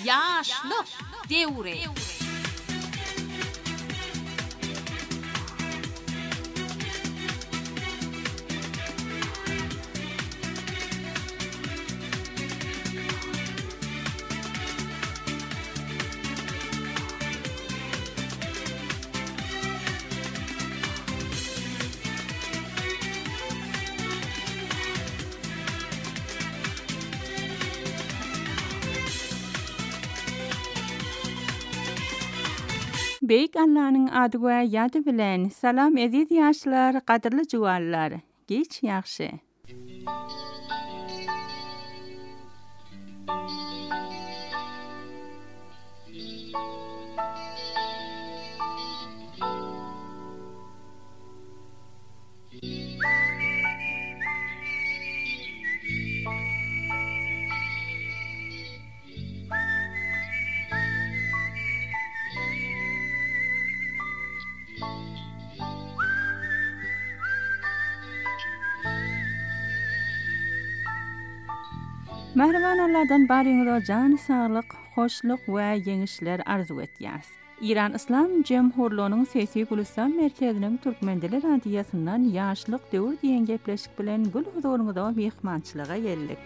yaşlı devre. Beyik Allah'ın adı ve yadı bilen salam edid yaşlar, qadırlı juvallar. Geç yaxşı. Mehriban Allah'dan barınıza can sağlık, hoşluk ve yeňişler arzu etýäs. İran İslam Cemhurluğunun Sesi Gülistan Merkezinin Türkmendiler Radiyasından yaşlyk döwür diýen gepleşik bilen gül huzuruňyza mehmançylyga geldik.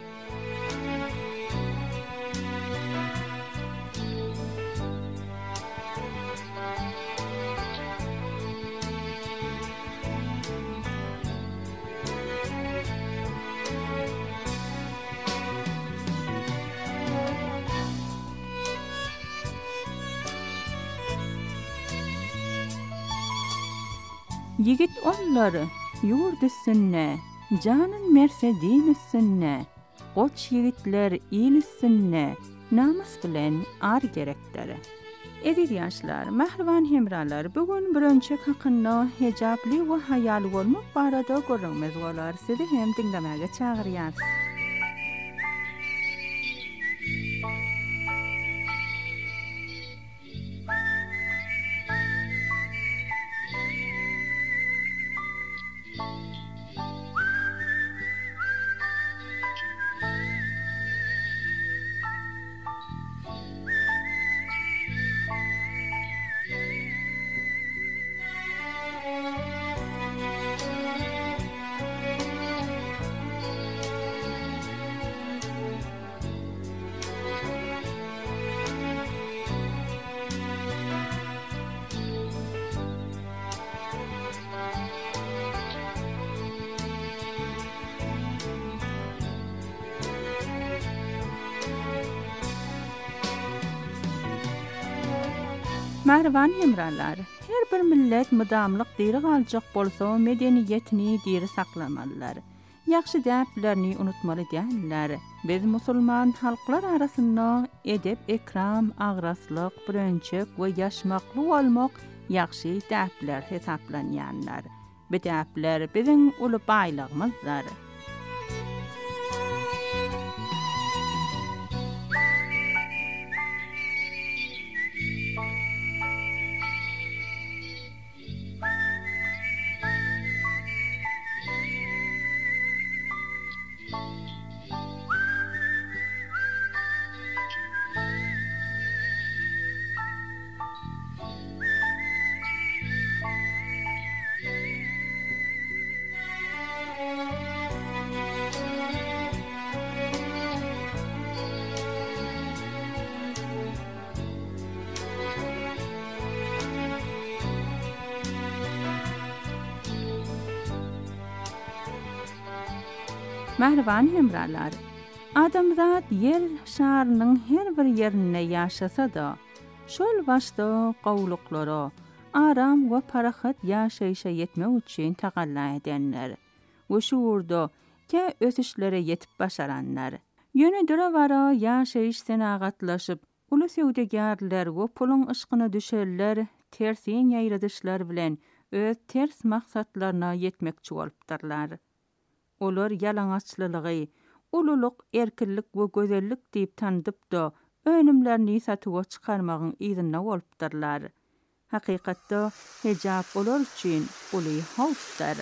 Yigit onları yurt üstünne, canın mersedin üstünne, qoç yigitler il üstünne, namus bilen ar gerekleri. Edid yaşlar, mehriban hemralar, bugün birinçik hakkında hejabli ve hayal olmak barada görünmez bolar. Sizi hem dinlemege çağırýar. Mehriban hemralar, her bir millet mudamlyk diri galjak bolsa medeniýetini diri saklamalylar. Ýaxşy däplerini unutmaly däller. Biz musulman halklar arasynda edep, ekram, agraslyk, birinçik we ýaşmakly bolmak ýaxşy däpler hesaplanýanlar. Bu däpler biziň uly baýlygymyzdyr. Mehriban hemralar, adamzat yer şarynyň her bir ýerinde ýaşasa-da, şol başda gowluklara, aram we parahat ýaşaýşa ýetmek üçin tagalla edenler. We şu urda ke ösüşlere ýetip başaranlar. Ýöne döre bara ýaşaýyş senagatlaşyp, uly sewdegarlar we pulun ışkyna düşerler, tersin ýaýradyşlar bilen öz ters maksatlaryna ýetmekçi bolupdyrlar. Olar yalaňaçlylygy, ululuk, erkinlik we gözellik diýip tanıdyp da önümlerini satyga çykarmagyň ýygyna bolupdyrlar. Hakykatda hejab olar üçin uly hawpdyr.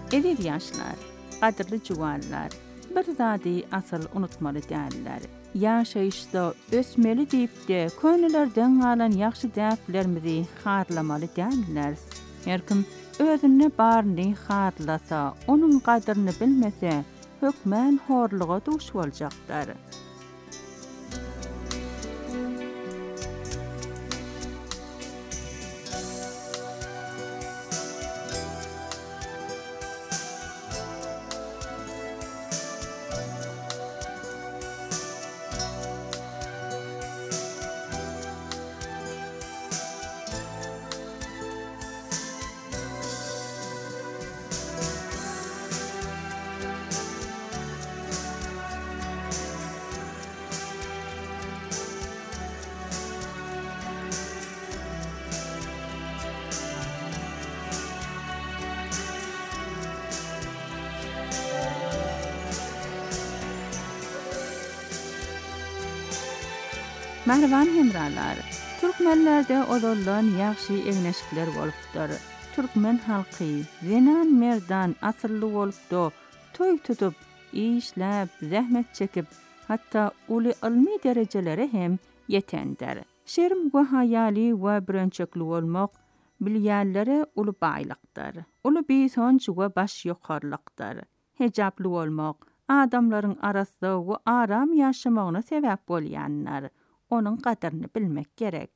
Ediz yaşlar, qadırlı juwarlar, bir zady asıl unutmaly däller. Ýaşaýyşda ösmeli diýipde köňlülerden galan ýaxşy däplerimizi harlamaly däller. Herkim özüne barny harlasa, onuň gadyryny bilmese, hökmen horluga duş boljaklar. Merhaban hemralar. Türkmenlerde odolan ýaxşy egneşikler bolupdyr. Türkmen halky zenan merdan asyrly bolupdy. Toy tutup, işläp, zähmet çekip, hatda uly ilmi derejelere hem ýetendir. Şerim we haýaly we birençekli bolmak bilýärlere uly baýlykdyr. Uly biýsonç we baş ýokarlykdyr. Hejaply bolmak adamlaryň arasynda we aram ýaşamagyna sebäp bolýanlar. Onun qadrını bilmek gerek.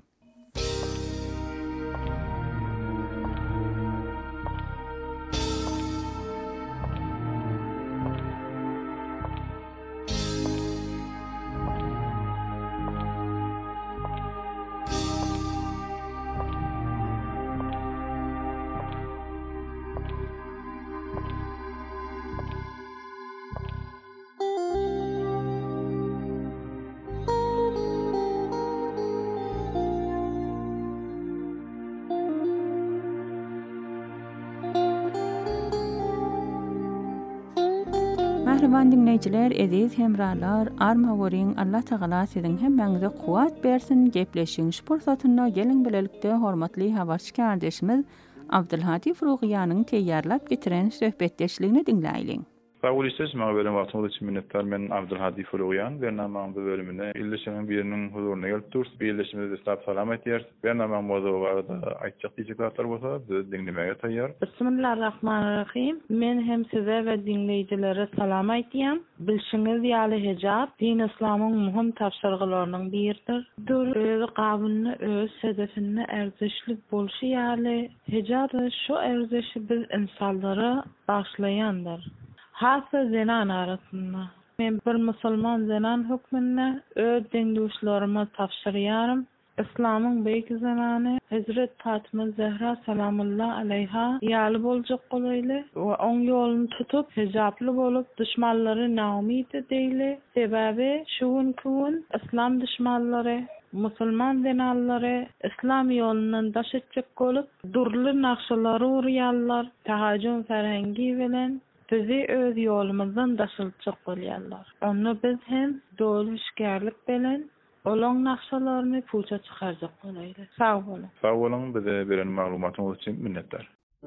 Merhaban dinleyijiler, ediz hemralar, arma goryň Allah Taala siziň hemmeňize kuwat bersin, gepleşiň pursatyna geliň bilelikde hormatly habarçy kardeşimiz Abdulhadi Furugyanyň teýýarlap getiren söhbetdeşligini dinläýin. Sağolysız mağberim wagtyňyz üçin minnetdar. Men Abdulhadi Fulugyan, bernamanyň bu bölümine illeşiň biriniň huzuruna gelip durýar. Birleşmede isläp salam etýär. Bernamanyň mozawy barada aýtjak diýjekler bolsa, biz dinlemäge taýýar. Bismillahirrahmanirrahim. Men hem size we dinleýijilere salam aýtýam. Bilşiňiz ýaly hejap din islamyň muhim tapşyrgylarynyň biridir. Öz gabyny, öz sedefini erzeşlik bolşy ýaly hejap şu erzeşi biz insanlara başlaýandyr. Hasa zenan arasında. Men bir musulman zenan hükmünde öz dindoşlaryma tapşyrýarym. İslamyň beýik zanany Hazrat Fatıma Zehra salamullah aleyha ýaly boljak goýly we oň ýoluny tutup hejaply bolup düşmanlary naumyt edýli. Sebäbi şuň İslam düşmanlary musulman denallary İslam ýolundan daş etjek bolup durly nakşalary urýarlar. Tahajjüm ferhengi bilen bizi öz ýolumyzdan daşylyjak bolýarlar. Onu biz hem doluşgärlik bilen olaň nakşalaryny puça çykarjak bolayly. Sag bolun. Sag bolun, bize beren maglumatyňyz üçin minnetdar.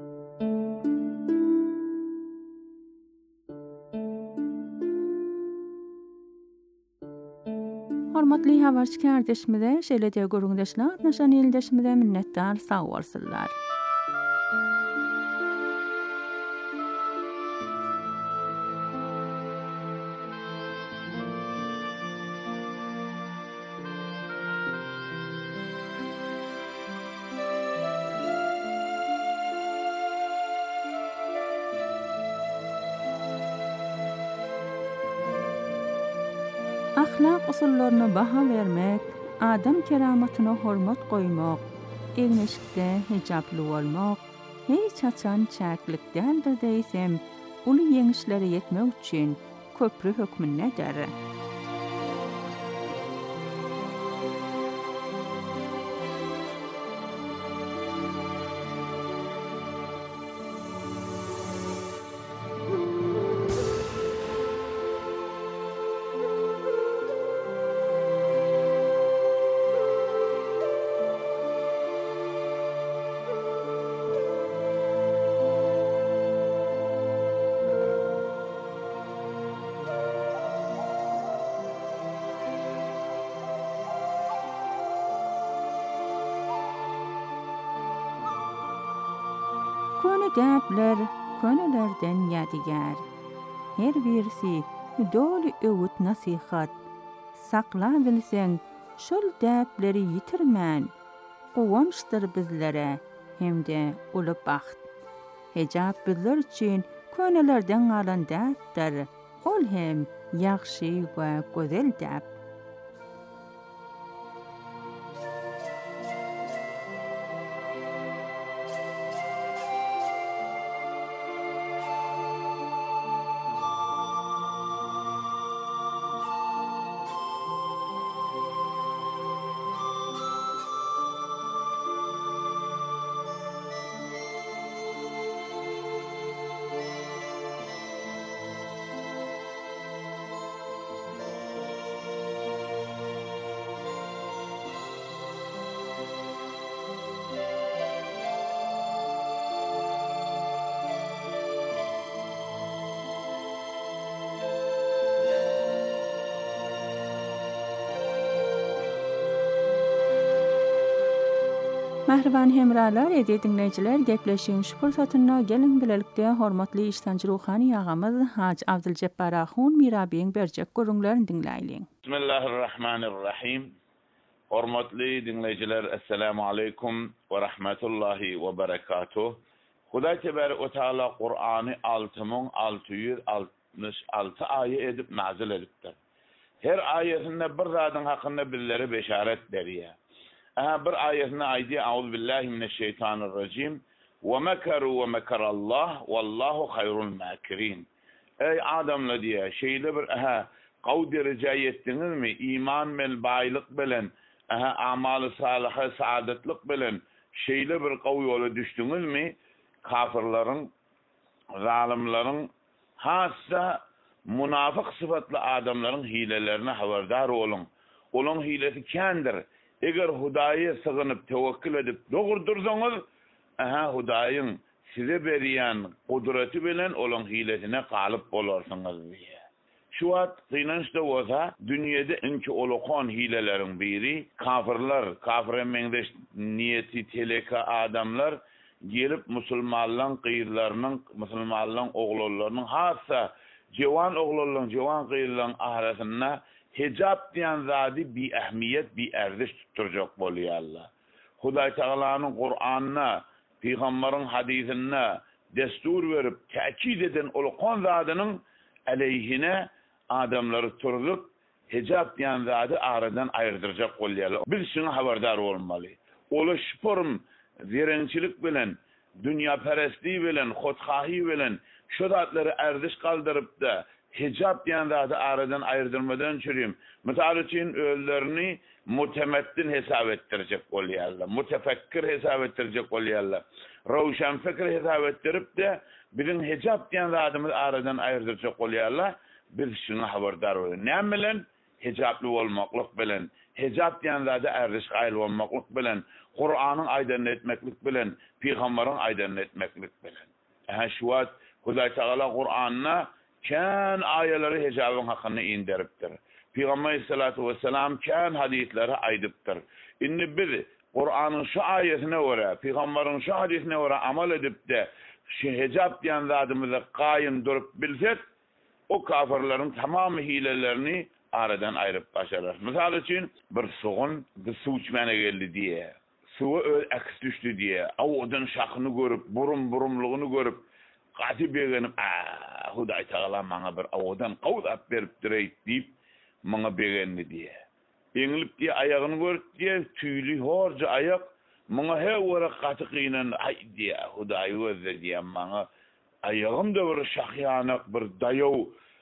Hormatly habarçy kardeşimize, şeýle-de görüňdeşler, naşan ýeldeşimize minnetdar, sag bolsunlar. Ahlak usullaryna baha vermek, adam keramatyna hormat goýmak, egneşikde hejaply bolmak, hiç haçan çäklik däldir diýsem, uly ýeňişlere ýetmek üçin köprü hökmündedir. Köne däpler, könelerden ýadigar. Her birisi dolu öwüt nasihat. Sakla bilseň, şol däpleri ýitirmän. Gowançdyr bizlere, hemde uly baxt. Hejap bizler üçin könelerden galan däpdir. Ol hem ýagşy we gözel däp. Mahriban hemralar, dinleyijiler, gepleşiň şu fursatyna gelin bilelikde hormatly iştanjy ruhany ýagamyz Haji Abduljabbar Ahun Mirabiň berjek görüňlerini dinläýin. Bismillahirrahmanirrahim. Hormatly dinleyijiler, assalamu aleykum we rahmetullahi we berekatuh. Hudaý tebarek we taala Qur'any 6666 aýe edip nazil edipdir. Her aýetinde bir zadyň hakynda bizlere beşaret berýär. Bir ayetine aydi Euzu billahi mineşşeytanirracim ve mekaru ve mekarallah vallahu hayrul makirin. Ey adamlar diye şeyle bir kavdi rica ettiniz mi? İman vel baylık bilen amalı salihı saadetlik bilen şeyle bir kav yola düştünüz mi? Kafirlerin, zalimlerin, hassa münafık sıfatlı adamların hilelerine haberdar olun. Onun hilesi kendir. Eger Hudaýa sığınıp tevekkül edip dogurdursaňyz, Hudaýyň size berýän kudreti bilen olan hilesine galyp bolarsyňyz diýe. Şu wagt gynançda bolsa, dünýede inki olakon hileleriň biri kafirler, kafirmendeş niyeti teleka adamlar gelip musulmanlaryň gyýrlarynyň, musulmanlaryň oglalarynyň hassa jewan oglalaryň, jewan gyýrlaryň arasyna hicap diyen zadi bi ehmiyet, bi erdiş tutturacak bolýarlar. Hudaý Taalanyň Qur'anyna, Peýgamberin hadisine destur berip täkid eden ulkan zadynyň aleyhine adamlary turup hicap diyen zady aradan aýrdyrjak bolýarlar. Biz şuna haberdar bolmaly. Ola şüpürüm zerençilik bilen, dünýäperestlik bilen, hothahy bilen şu zatlary erdiş galdyryp da hicap diyen zady aradan aýrdyrmadan çürüýüm. Misal üçin öllerini mutemettin hesap ettirecek bolýarlar, mutefekkir hesap ettirecek bolýarlar. Rawşan fikir hesap ettirip de bizim hicap diyen zadymyz aradan aýrdyrjak bolýarlar. Biz şuna haberdar bolan. Näme bilen? Hicaply bolmaklyk bilen, hicap diyen zady erdiş gaýl bolmaklyk bilen, Qur'anyň aýdan etmeklik bilen, Peýgamberiň aýdan etmeklik bilen. Şu wagt Hudaý Taala Qur'anyna kan ayeleri hicabın hakkını indiriptir. Peygamber sallallahu aleyhi ve sellem kan hadisleri aydıptır. Inni biz Kur'an'ın şu ayetine göre, Peygamber'in şu hadisine göre amal edip de şu hicab diyen zadımızı qaim durup bilsek, o kafirlerin tamamı hilelerini aradan ayrıp başarır. Misal için bir suğun bir su içmene geldi diye, suğu aks düştü diye, avudan şakını görüp, burumluğunu görüp, Qati begenim, Hudaý Taala maňa bir awadan gowdap berip direýt diýip maňa begenni diýe. Eňilip diýe aýagyny görüp diýe, tüýli horja aýak maňa he wara qaty gynan ay diýe. Hudaý özü diýe maňa aýagym da bir şahyanak bir daýaw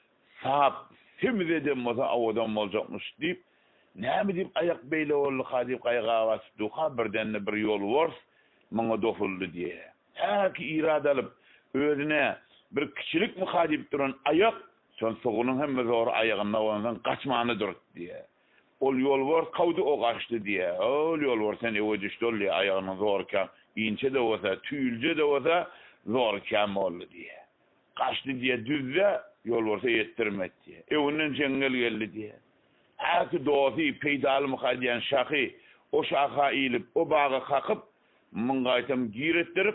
sap simdede maza awadan boljakmyş diýip näme diýip aýak beýle boldy hadi qaýga wasyp duha birden bir ýol wars maňa dofuldy diýe. Häki iradalyp özüne bir kiçilik muhadip duran ayak, son soğunun hemme zor ayağına olandan kaçmanı durup diye. Ol yol var, kavdu o kaçtı diye. Ol yol var, sen eve düştü ol diye ayağına zorken, inçe de olsa, tüylce de olsa zorken oldu diye. Kaçtı diye düzde, yol varsa yettirmek diye. Evinden cengel geldi diye. Herki doğası peydalı muhadiyen şakı, o şaka eğilip, o bağı kakıp, mıngaytam girettirip,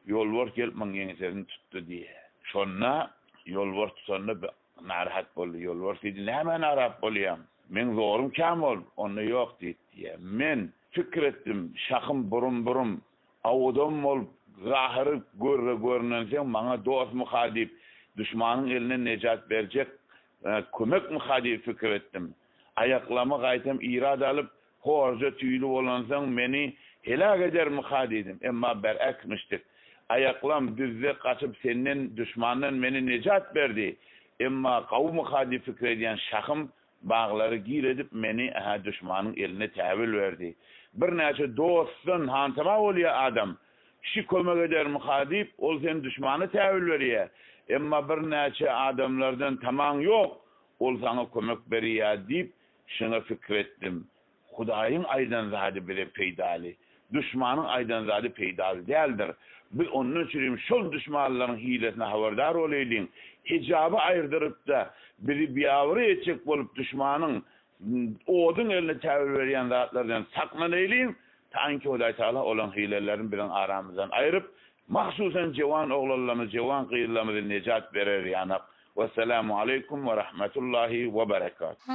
yolbort gelip maň ýeňeserini tutdy diye. Şonna yolbort tutanda narahat boldy. Yolbort dedi, "Näme narahat bolýam? Men zorum kam ol, onda ýok" diýdi. Men fikir etdim, şahym burun awdam bolup zahiry görnense maňa dost muhadip, düşmanyň eline nejat berjek kömek muhadip fikir etdim. Ayaklama gaýtam irad alyp horja tüýlü bolansaň meni helak eder muhadidim. Emma berakmışdyk. Ayaklam düzde kaçıp senden düşmandan meni nejat berdi. Emma kavm muhadip fikir ediyen şahım bağları gir edip meni düşmanın eline täwil verdi. Bir näçe dostun hantama bolýar adam. Kişi kömek eder muhadip, ol sen düşmanı täwil berýär. Emma bir näçe adamlardan tamam ýok, ol sana kömek berýär diýip şuna fikir etdim. Hudaýyň aýdan zady bile peýdaly. Düşmanın aýdan zady peýdaly däldir. Bir onun üçin şol düşmanlaryň hilesine habardar olaýlyň. Hicabı aýrdyryp da biri biýawry etjek bolup düşmanyň oduň eline täwil berýän zatlardan saklanaýlyň. Tanki Hudaý Taala olan hilelerin bilen aramızdan aýryp, mahsusan jewan oglanlarymyz, jewan gyýylarymyzy nejat berer ýanyp. Vesselamu aleykum ve rahmetullahi ve berekatuh.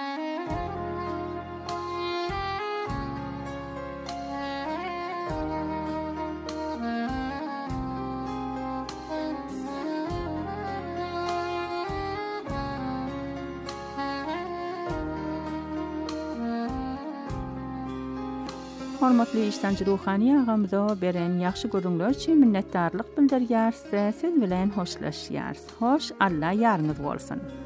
Hormatly işlemci ruhani ağamyza beren ýaxşy görüňler üçin minnetdarlyk bildirýärse, siz bilen hoşlaşýarys. Hoş, Allah ýarňyz bolsun.